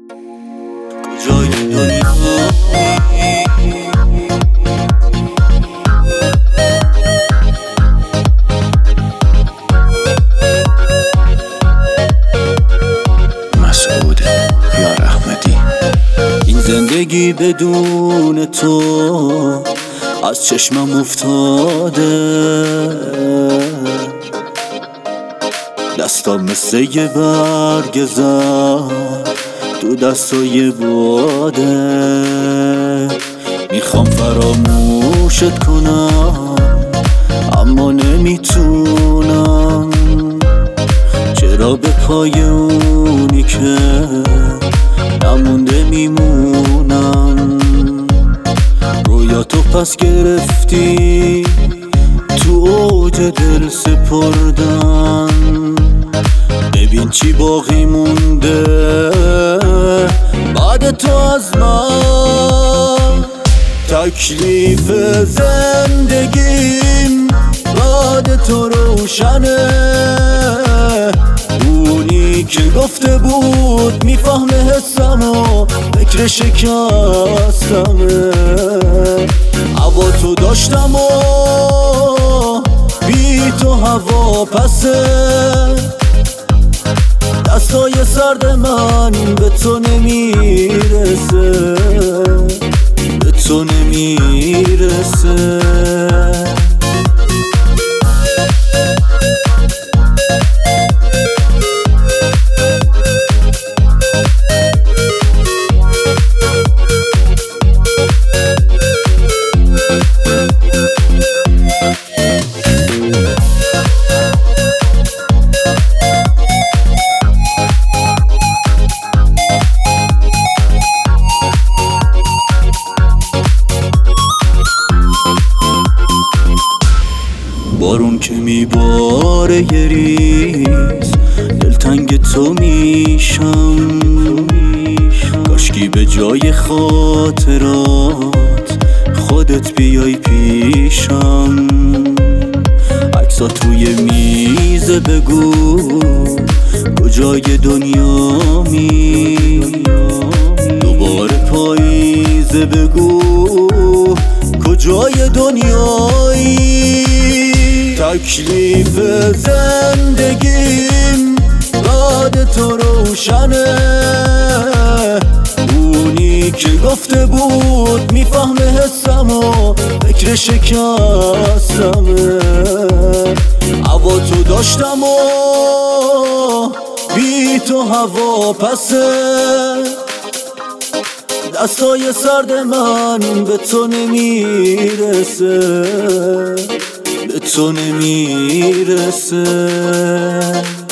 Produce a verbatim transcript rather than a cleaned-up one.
کجای دنیا مسعود یار احمدی. این زندگی بدون تو از چشمم افتاده، دستام مثل یه برگ زد تو دستای باده. میخوام فراموشت کنم اما نمیتونم، چرا به پای اونی که نمونده میمونم. رویاتو پس گرفتی تو اوج دل سپردن، ببین چی باقی مونده بعد تو از من. تکلیف زندگیم بعد تو روشنه، اونی که گفته بود میفهمه حسمو فکر شکستمه. هوا تو داشتم و بی تو هوا پسه، دستای سرد من به تو نمیرسه، به تو نمیرسه. بارون که میباره یه ریز دلتنگ تو میشم، کاشکی به جای خاطرات خودت بیای پیشم. عکسات توی میزه بگو کجای دنیا می، دوباره پاییزه بگو کجای دنیایی. تکلیف زندگیم بعد تو روشنه، اونی که گفته بود میفهمه حسمو فکر شکستمه. هوا تو داشتم و بی تو هوا پسه، دستای سرد من به تو نمیرسه، به تو نمیرسه.